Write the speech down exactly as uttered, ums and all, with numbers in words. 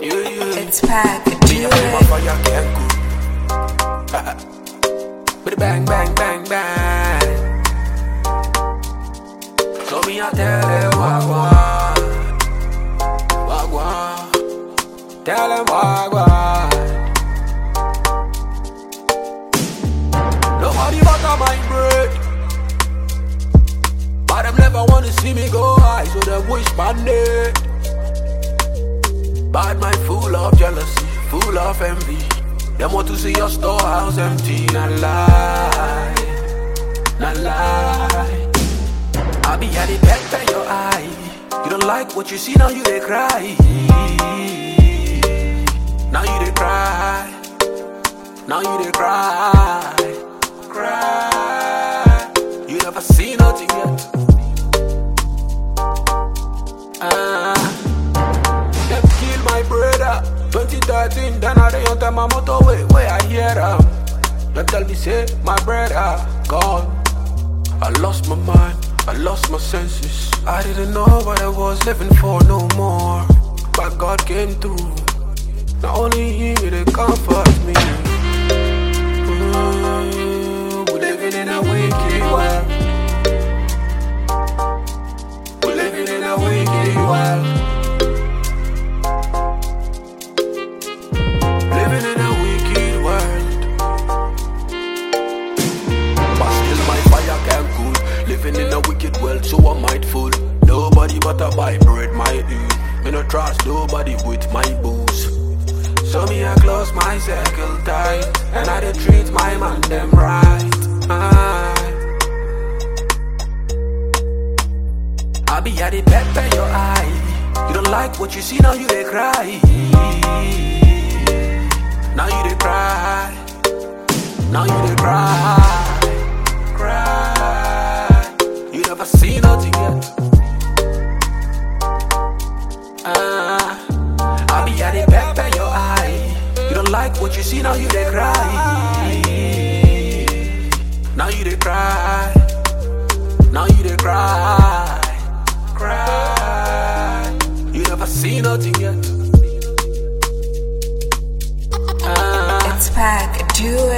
Yeah, yeah. It's pack, do Me a it. my fire can't cool. But bang, bang, bang, bang. So me a tell them wagwan, wagwan. Tell them wagwan. Nobody butter my bread, but them never wanna see me go high, so them wish bandit. Bad mind full of jealousy, full of envy. Them want to see your storehouse empty, not lie, not lie. I be at the back of your eye. You don't like what you see, now you they cry. Now you they cry. Now you they cry. Cry. You never see nothing yet. Ah. Them kill my brother twenty thirteen, then I dey on time my motorway where I hear them. Them tell me say my brother gone. I lost my mind, I lost my senses. I didn't know what I was living for no more. But God came through. Not only He they comfort me. Mm, we're living in a wicked world. We're living in a wicked world. Living in a wicked world. But still my fire can't cool. Living in a wicked world, so I'm mindful. Nobody but a buy bread, my dude. Me no trust nobody with my booze. So me I close my circle tight, and I dey treat my man them right. Aye. I be at the back of your eye. You don't like what you see, now you dey cry. Now you dey cry. Now you dey cry. Cry. You never see nothing yet. Ah, I be at the back of your eye. You don't like what you see, now you dey cry. Now you dey cry. Now you dey cry. Cry. You never see nothing yet. It's pack, do it.